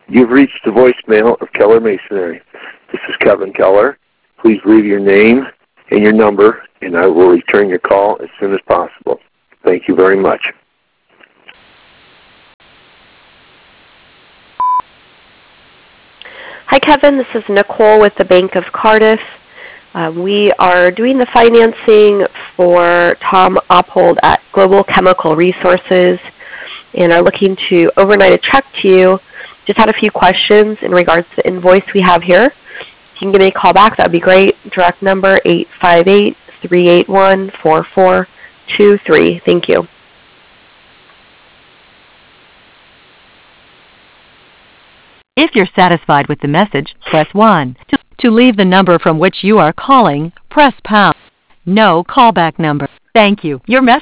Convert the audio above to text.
You've reached the voicemail of Keller Masonry. This is Kevin Keller. Please leave your name and your number, and I will return your call as soon as possible. Thank you very much. Hi, Kevin. This is Nicole with the Bank of Cardiff. We are doing the financing for Tom Oppold at Global Chemical Resources and are looking to overnight a check to you. Just had a few questions in regards to the invoice we have here. If you can give me a call back, that would be great. Direct number 858-381-4423. Thank you. If you're satisfied with the message, press 1. To leave the number from which you are calling, press pound. No callback number. Thank you. Your message